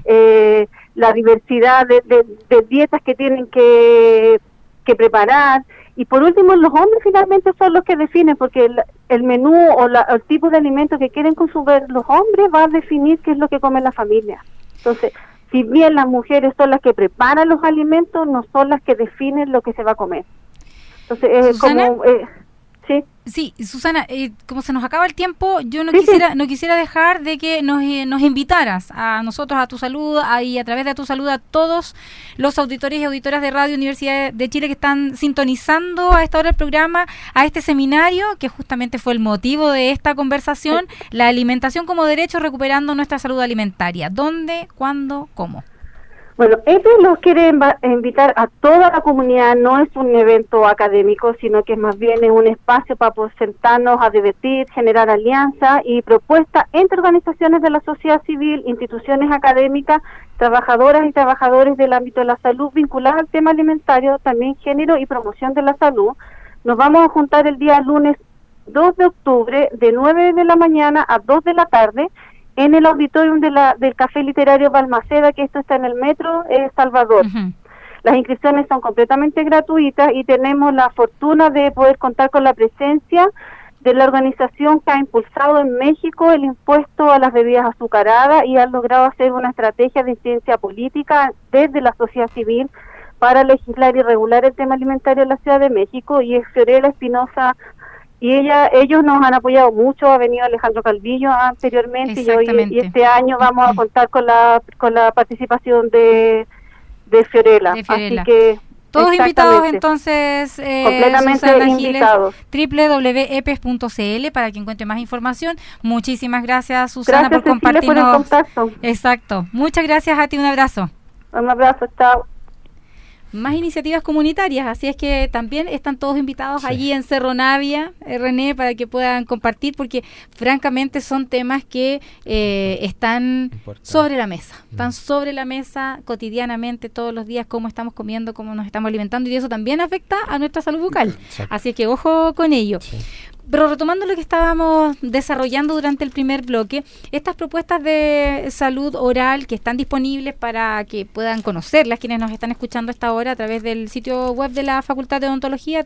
la diversidad de dietas que tienen que preparar, y por último los hombres finalmente son los que definen, porque el menú o el tipo de alimentos que quieren consumir los hombres va a definir qué es lo que come la familia. Entonces, si bien las mujeres son las que preparan los alimentos, no son las que definen lo que se va a comer. Entonces, es como... ¿sí? Sí, Susana, como se nos acaba el tiempo, yo no quisiera dejar de que nos invitaras a nosotros, a Tu Salud, y a través de Tu Salud a todos los auditores y auditoras de Radio Universidad de Chile que están sintonizando a esta hora el programa, a este seminario que justamente fue el motivo de esta conversación, la alimentación como derecho, recuperando nuestra salud alimentaria. ¿Dónde, cuándo, cómo? Bueno, EPE los quiere invitar a toda la comunidad, no es un evento académico, sino que más bien es un espacio para sentarnos a debatir, generar alianzas y propuestas entre organizaciones de la sociedad civil, instituciones académicas, trabajadoras y trabajadores del ámbito de la salud vinculadas al tema alimentario, también género y promoción de la salud. Nos vamos a juntar el día lunes 2 de octubre de 9 de la mañana a 2 de la tarde en el auditorium del Café Literario Balmaceda, que esto está en el Metro Salvador. Uh-huh. Las inscripciones son completamente gratuitas y tenemos la fortuna de poder contar con la presencia de la organización que ha impulsado en México el impuesto a las bebidas azucaradas y ha logrado hacer una estrategia de incidencia política desde la sociedad civil para legislar y regular el tema alimentario en la Ciudad de México, y es Fiorella Espinosa. Y ellos nos han apoyado mucho, ha venido Alejandro Calvillo anteriormente y este año vamos a contar con la participación de Fiorella. Así que todos invitados entonces, completamente invitados. www.epes.cl para que encuentre más información. Muchísimas gracias, Susana, por compartirnos. Por el contacto. Exacto. Muchas gracias a ti, un abrazo. Un abrazo, chao. Más iniciativas comunitarias, así es que también están todos invitados allí en Cerro Navia, René, para que puedan compartir, porque francamente son temas que están sobre la mesa, están sobre la mesa cotidianamente, todos los días, cómo estamos comiendo, cómo nos estamos alimentando, y eso también afecta a nuestra salud bucal. Así es que ojo con ello. Sí. Pero retomando lo que estábamos desarrollando durante el primer bloque, estas propuestas de salud oral que están disponibles para que puedan conocerlas quienes nos están escuchando a esta hora a través del sitio web de la Facultad de Odontología,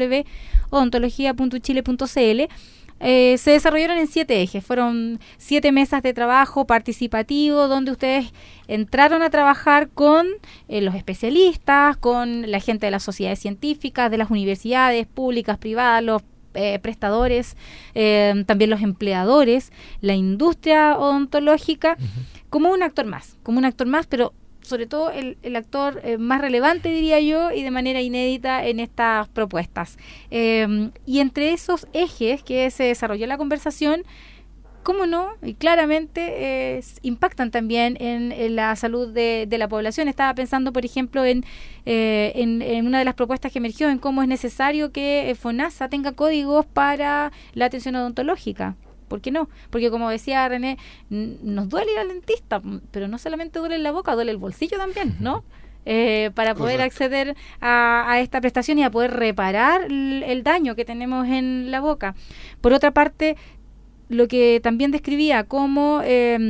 www.odontologia.chile.cl, se desarrollaron en 7 ejes. Fueron 7 mesas de trabajo participativo donde ustedes entraron a trabajar con los especialistas, con la gente de las sociedades científicas, de las universidades públicas, privadas, los prestadores, también los empleadores, la industria odontológica, como un actor más, pero sobre todo el actor más relevante, diría yo, y de manera inédita en estas propuestas. Y entre esos ejes que se desarrolló la conversación, cómo no, y claramente impactan también en la salud de la población. Estaba pensando, por ejemplo, en una de las propuestas que emergió, en cómo es necesario que FONASA tenga códigos para la atención odontológica. ¿Por qué no? Porque como decía René, nos duele ir al dentista, pero no solamente duele en la boca, duele el bolsillo también, ¿no? Para poder acceder a esta prestación y a poder reparar el daño que tenemos en la boca. Por otra parte, lo que también describía, cómo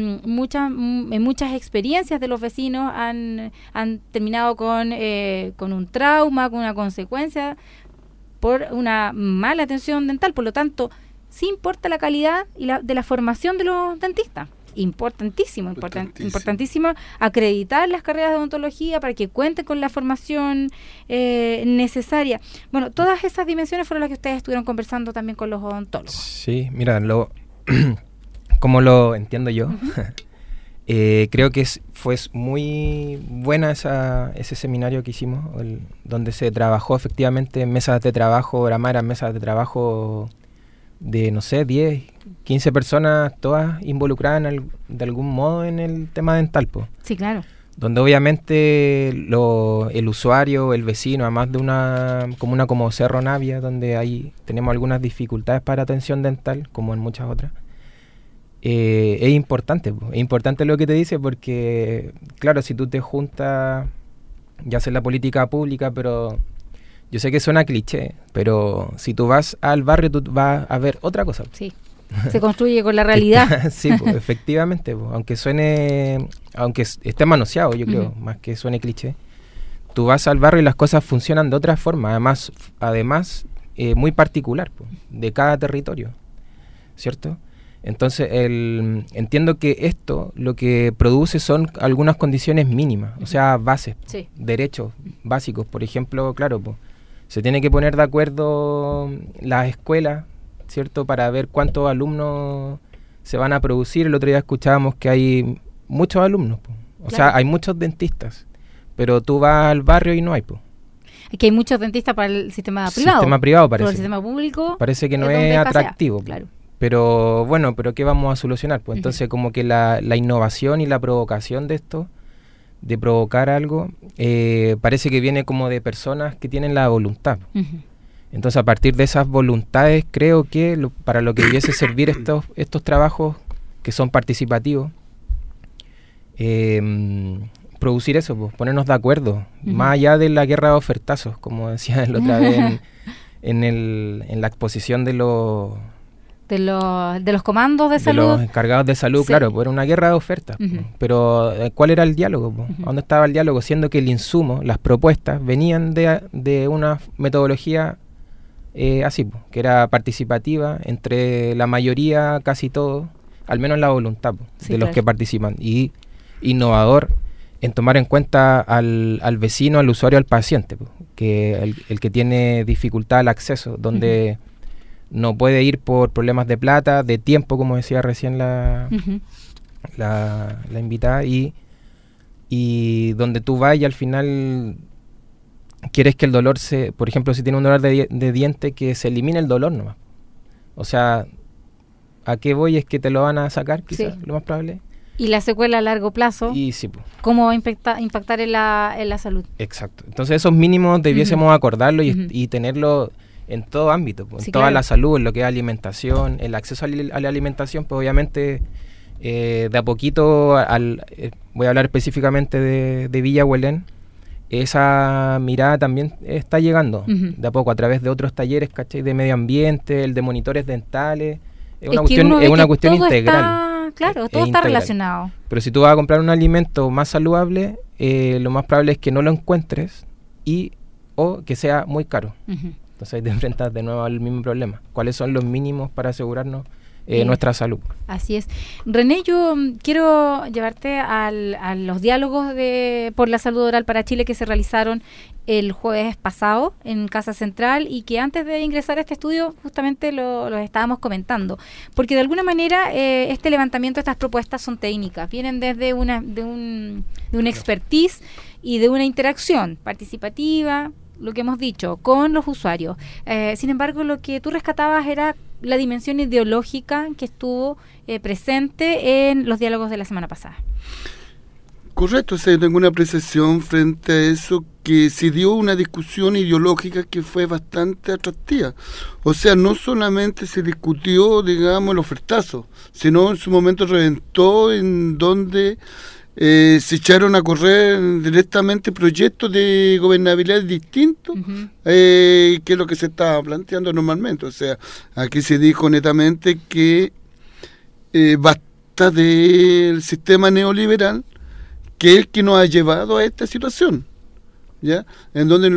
muchas experiencias de los vecinos han terminado con un trauma, con una consecuencia por una mala atención dental. Por lo tanto, sí importa la calidad de la formación de los dentistas. Importantísimo acreditar las carreras de odontología para que cuenten con la formación necesaria. Bueno, todas esas dimensiones fueron las que ustedes estuvieron conversando también con los odontólogos. Sí, mira, como lo entiendo yo, creo que fue muy buena ese seminario que hicimos, donde se trabajó efectivamente en mesas de trabajo, eran mesas de trabajo de, no sé, 10, 15 personas, todas involucradas de algún modo en el tema dental, po. Sí, claro. Donde obviamente el usuario, el vecino, además de una comuna como Cerro Navia, donde ahí tenemos algunas dificultades para atención dental, como en muchas otras, es importante lo que te dice, porque claro, si tú te juntas, ya sea la política pública, pero yo sé que suena cliché, pero si tú vas al barrio, tú vas a ver otra cosa. Sí, se construye con la realidad. Sí, pues, efectivamente, pues, aunque esté manoseado, yo creo, más que suene cliché, tú vas al barrio y las cosas funcionan de otra forma, además muy particular, pues, de cada territorio, ¿cierto? Entonces, entiendo que esto lo que produce son algunas condiciones mínimas, o sea, bases, sí, derechos básicos. Por ejemplo, claro, pues, se tiene que poner de acuerdo las escuelas, ¿cierto?, para ver cuántos alumnos se van a producir. El otro día escuchábamos que hay muchos alumnos, pues. O sea, hay muchos dentistas, pero tú vas al barrio y no hay, pues. Que hay muchos dentistas para el sistema privado. Sistema privado parece. Pero el sistema público parece que no es atractivo. Claro. Pero bueno, ¿pero qué vamos a solucionar? Pues entonces como que la innovación y la provocación de esto provocar algo, parece que viene como de personas que tienen la voluntad. Entonces, a partir de esas voluntades, creo que para lo que debiese servir estos trabajos que son participativos, producir eso, pues, ponernos de acuerdo, más allá de la guerra de ofertazos, como decía la otra vez en la exposición de los comandos de salud. De los encargados de salud, sí. Claro, pues era una guerra de ofertas. Pero ¿cuál era el diálogo? ¿Dónde estaba el diálogo? Siendo que el insumo, las propuestas, venían de una metodología así, que era participativa entre la mayoría, casi todos, al menos la voluntad de los que participan. Y innovador en tomar en cuenta al vecino, al usuario, al paciente, que el que tiene dificultad al acceso, donde no puede ir por problemas de plata, de tiempo, como decía recién la invitada, y donde tú vas y al final quieres que el dolor por ejemplo, si tiene un dolor de diente, que se elimine el dolor nomás. O sea, ¿a qué voy? Es que te lo van a sacar, quizás, lo más probable. Y la secuela a largo plazo, y sí, ¿cómo va a impactar en la salud? Exacto. Entonces esos mínimos debiésemos acordarlo y tenerlo en todo ámbito, en toda la salud, en lo que es alimentación, el acceso a la alimentación, pues obviamente de a poquito, voy a hablar específicamente de Villa Huelén, esa mirada también está llegando de a poco a través de otros talleres, ¿cachai? De medio ambiente, el de monitores dentales, es una cuestión integral. Claro, todo está relacionado. Pero si tú vas a comprar un alimento más saludable, lo más probable es que no lo encuentres o que sea muy caro. Entonces ahí te enfrentas de nuevo al mismo problema. ¿Cuáles son los mínimos para asegurarnos nuestra salud? Así es. René, yo quiero llevarte a los diálogos por la salud oral para Chile que se realizaron el jueves pasado en Casa Central y que antes de ingresar a este estudio justamente los estábamos comentando. Porque de alguna manera este levantamiento, estas propuestas son técnicas, vienen desde de un expertise y de una interacción participativa, lo que hemos dicho, con los usuarios. Sin embargo, lo que tú rescatabas era la dimensión ideológica que estuvo presente en los diálogos de la semana pasada. Correcto, o sea, yo tengo una apreciación frente a eso, que se dio una discusión ideológica que fue bastante atractiva. O sea, no solamente se discutió, digamos, el ofertazo, sino en su momento reventó en donde se echaron a correr directamente proyectos de gobernabilidad distintos que lo que se estaba planteando normalmente. O sea, aquí se dijo netamente que basta del sistema neoliberal, que es el que nos ha llevado a esta situación, ¿ya? En donde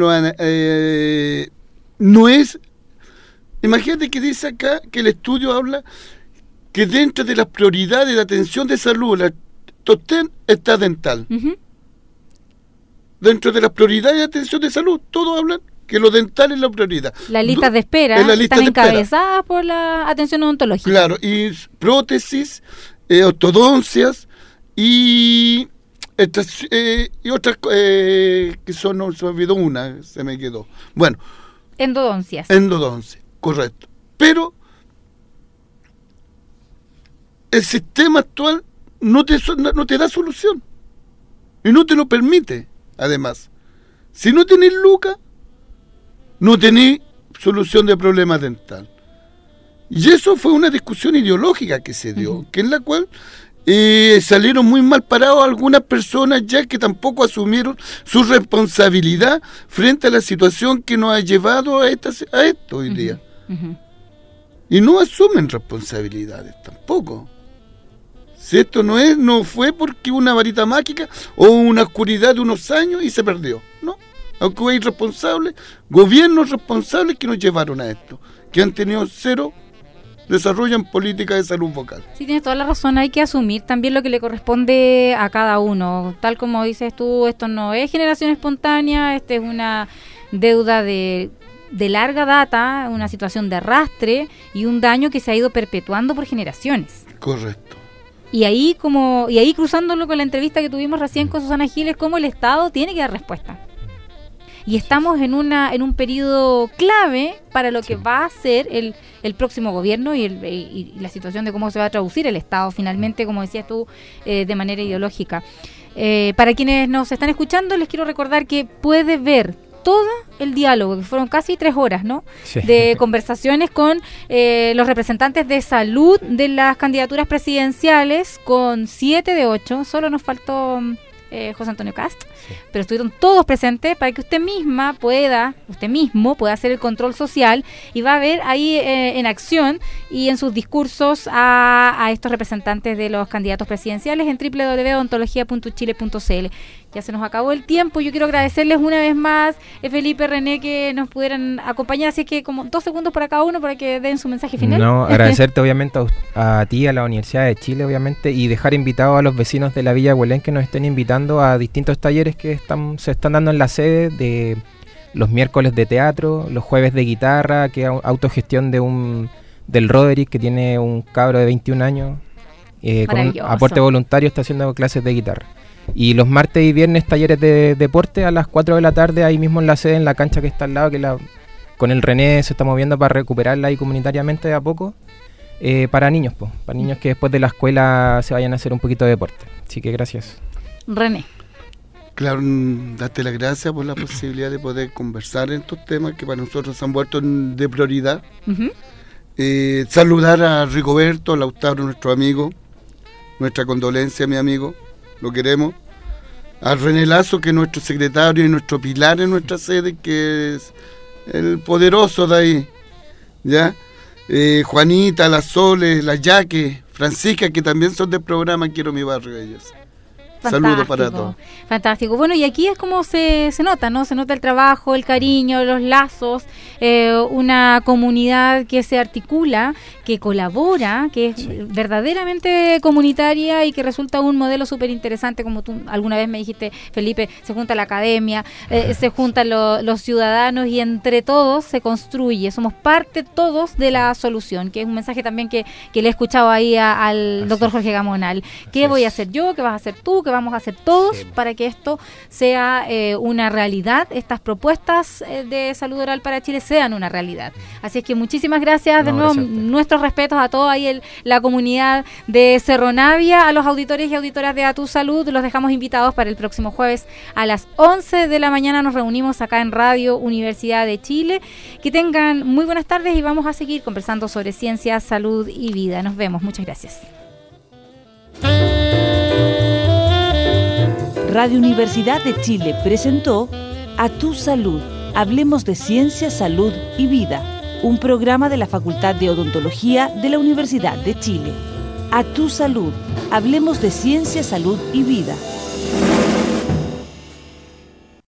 no es... Imagínate que dice acá que el estudio habla que dentro de las prioridades de atención de salud, la top 10 está dental. Dentro de las prioridades de atención de salud, todos hablan que lo dental es la prioridad. Las listas de espera están encabezadas por la atención odontológica. Claro, y prótesis, ortodoncias y otras que son, no se me olvidó una, se me quedó. Bueno. Endodoncias, correcto. Pero el sistema actual no te da solución y no te lo permite. Además, si no tenés lucas, no tenés solución de problemas dental. Y eso fue una discusión ideológica que se dio, que en la cual salieron muy mal parados algunas personas, ya que tampoco asumieron su responsabilidad frente a la situación que nos ha llevado a esto hoy día. Y no asumen responsabilidades tampoco. Si esto no fue porque una varita mágica o una oscuridad de unos años y se perdió, no. Aunque hay responsables, gobiernos responsables que nos llevaron a esto, que han tenido cero desarrollo en política de salud vocal. Sí, tienes toda la razón, hay que asumir también lo que le corresponde a cada uno. Tal como dices tú, esto no es generación espontánea, esta es una deuda de larga data, una situación de arrastre y un daño que se ha ido perpetuando por generaciones. Correcto. Y ahí cruzándolo con la entrevista que tuvimos recién con Susana Giles, cómo el Estado tiene que dar respuesta. Y estamos en un periodo clave para lo que va a ser el próximo gobierno y la situación de cómo se va a traducir el Estado finalmente, como decías tú, de manera ideológica. Para quienes nos están escuchando, les quiero recordar que puede ver todo el diálogo, que fueron casi 3 horas, ¿no? Sí. De conversaciones con los representantes de salud de las candidaturas presidenciales, con 7 de 8, solo nos faltó José Antonio Cast, sí. Pero estuvieron todos presentes para que usted mismo pueda hacer el control social y va a ver ahí en acción y en sus discursos a estos representantes de los candidatos presidenciales en www.odontologia.chile.cl. Ya se nos acabó el tiempo. Yo quiero agradecerles una vez más, Felipe, René, que nos pudieran acompañar. Así que como 2 segundos para cada uno para que den su mensaje final. No, agradecerte obviamente a ti, a la Universidad de Chile, obviamente, y dejar invitados a los vecinos de la Villa Huelén que nos estén invitando a distintos talleres que se están dando en la sede, de los miércoles de teatro, los jueves de guitarra, que autogestión del Roderick, que tiene un cabro de 21 años, con un aporte voluntario está haciendo clases de guitarra. Y los martes y viernes talleres de deporte a las 4 de la tarde, ahí mismo en la sede, en la cancha que está al lado, que con el René se está moviendo para recuperarla ahí comunitariamente de a poco, para niños, para niños que después de la escuela se vayan a hacer un poquito de deporte. Así que gracias. René. Claro, darte las gracias por la posibilidad de poder conversar en estos temas que para nosotros se han vuelto de prioridad. Uh-huh. Saludar a Rigoberto Lautaro, nuestro amigo, nuestra condolencia, mi amigo, lo queremos. A René Lazo, que es nuestro secretario y nuestro pilar en nuestra sede, que es el poderoso de ahí, ¿ya? Juanita, la Sole, la Yaque, Francisca, que también son del programa Quiero mi barrio, ellos. Saludos para todos. Fantástico. Bueno, y aquí es como se nota, ¿no? Se nota el trabajo, el cariño, los lazos, una comunidad que se articula, que colabora, que es verdaderamente comunitaria y que resulta un modelo súper interesante, como tú alguna vez me dijiste, Felipe, se junta la academia, se juntan los ciudadanos y entre todos se construye. Somos parte todos de la solución, que es un mensaje también que le he escuchado ahí al doctor Jorge Gamonal. ¿Qué voy a hacer yo? ¿Qué vas a hacer tú? ¿Qué vamos a hacer todos para que esto sea una realidad? Estas propuestas de salud oral para Chile sean una realidad. Así es que muchísimas gracias de nuevo, nuestros respetos a toda ahí la comunidad de Cerro Navia, a los auditores y auditoras de A Tu Salud. Los dejamos invitados para el próximo jueves a las 11 de la mañana. Nos reunimos acá en Radio Universidad de Chile. Que tengan muy buenas tardes y vamos a seguir conversando sobre ciencia, salud y vida. Nos vemos. Muchas gracias. Radio Universidad de Chile presentó A Tu Salud. Hablemos de ciencia, salud y vida. Un programa de la Facultad de Odontología de la Universidad de Chile. A Tu Salud. Hablemos de ciencia, salud y vida.